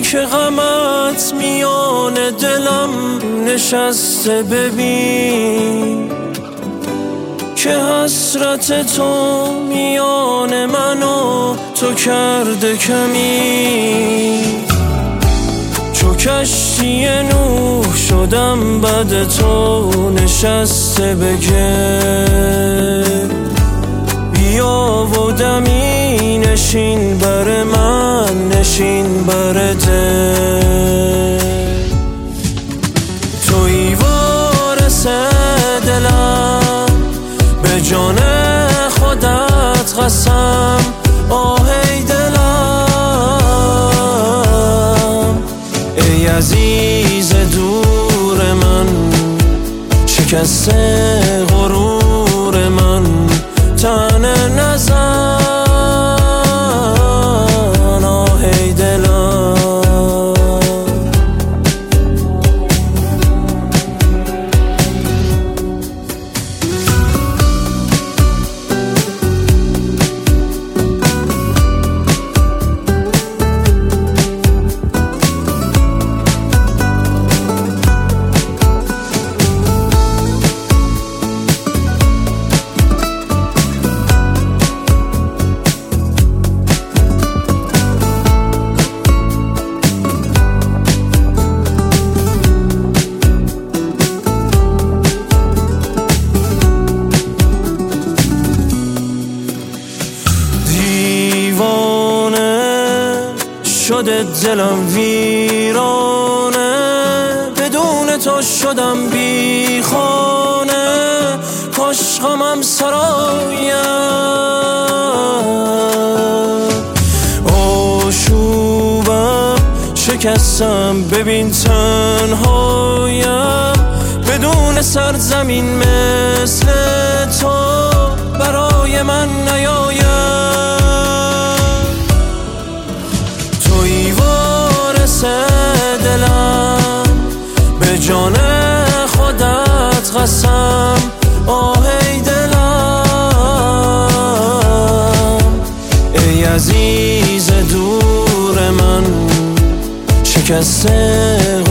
که غمت میان دلم نشسته، ببین که حسرت تو میان من و تو کرده کمی. چو کشتی نوح شدم بعد تو نشسته، بگه بیا و دمی نشین بر من، نشین بر دل. توی وارث دلم، به جان خودت قسم، آهی دلم ای عزیز دور من، شکسته غرور من، تن نزن آهی دلم. شده دلم ویرانه، بدون تو شدم بی خانه، کاش غمم سرایم آشوبم، شکستم ببین تنهایم، بدون سرزمین مثل تو برای من نیایم. دلم به جان خودت قسم، آهی دلم ای عزیز دور من، شکسته